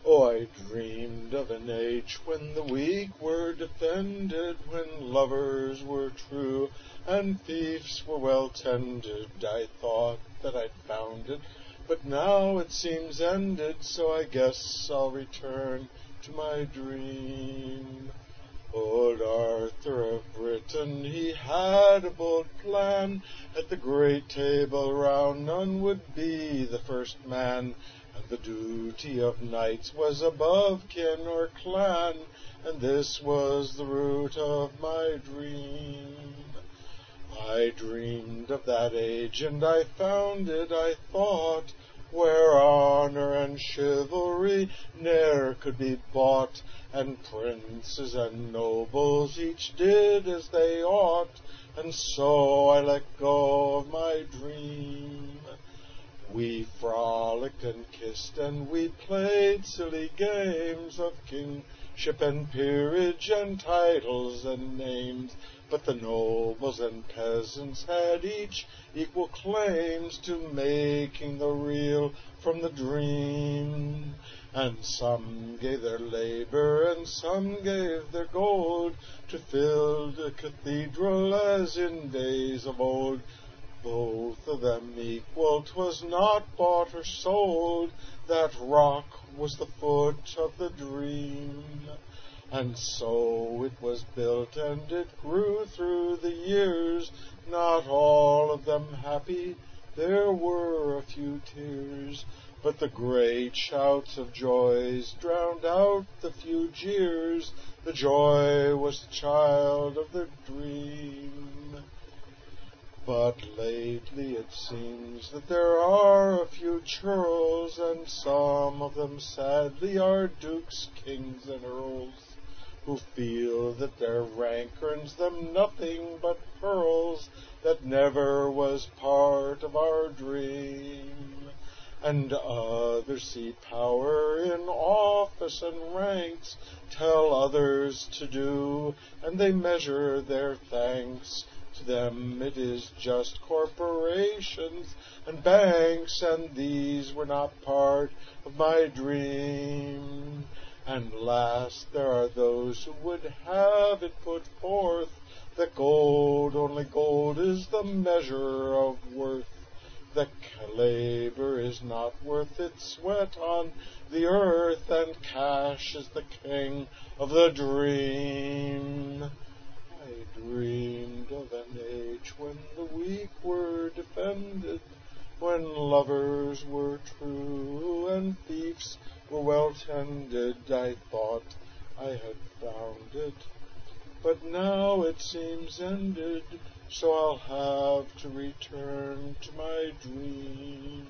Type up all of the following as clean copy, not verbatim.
Oh, I dreamed of an age when the weak were defended, when lovers were true and thieves were well tended. I thought that I'd found it, but now it seems ended, so I guess I'll return to my dream. Old Arthur of Britain, he had a bold plan. At the great table round none would be the first man, and the duty of knights was above kin or clan, and this was the root of my dream. I dreamed of that age, and I found it, I thought, where honor and chivalry ne'er could be bought, and princes and nobles each did as they ought, and so I let go of my dream. We frolicked and kissed, and we played silly games of kingship and peerage and titles and names, but the nobles and peasants had each equal claims to making the real from the dream. And some gave their labor, and some gave their gold, to fill the cathedral as in days of old. Both of them equal, 'twas not bought or sold, that rock was the foot of the dream. And so it was built, and it grew through the years, not all of them happy, there were a few tears, but the great shouts of joys drowned out the few jeers. The joy was the child of the dream. But lately it seems that there are a few churls, and some of them sadly are dukes, kings, and earls, who feel that their rank earns them nothing but pearls that never was part of our dream. And others see power in office and ranks, tell others to do, and they measure their thanks. To them it is just corporations and banks, and these were not part of my dream. And last, there are those who would have it put forth that gold, only gold, is the measure of worth, that labor is not worth its sweat on the earth, and cash is the king of the dream. I dreamed of an age when the weak were defended, when lovers were true and thieves were well tended. I thought I had found it, but now it seems ended, so I'll have to return to my dream.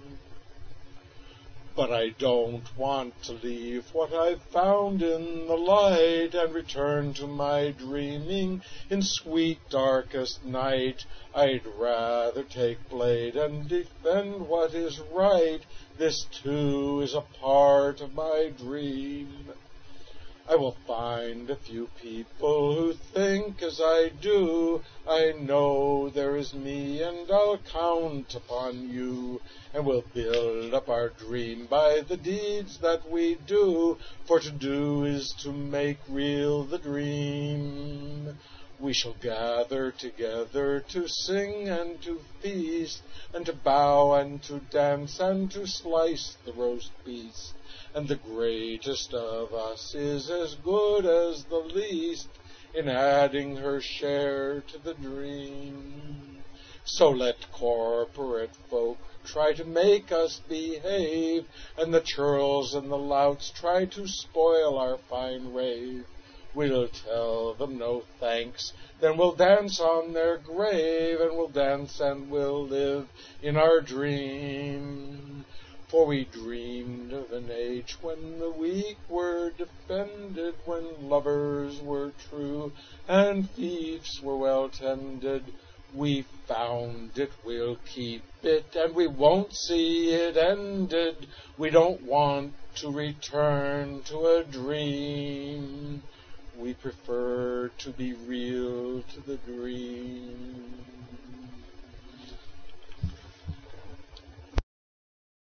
But I don't want to leave what I've found in the light, and return to my dreaming in sweet darkest night. I'd rather take blade and defend what is right. This too is a part of my dream. I will find a few people who think as I do. I know there is me, and I'll count upon you, and we'll build up our dream by the deeds that we do, for to do is to make real the dream. We shall gather together to sing and to feast, and to bow and to dance and to slice the roast beast. And the greatest of us is as good as the least in adding her share to the dream. So let corporate folk try to make us behave, and the churls and the louts try to spoil our fine rave. We'll tell them no thanks, then we'll dance on their grave, and we'll dance and we'll live in our dream. For we dreamed of an age when the weak were defended, when lovers were true and thieves were well tended. We found it, we'll keep it, and we won't see it ended. We don't want to return to a dream. We prefer to be real to the dream.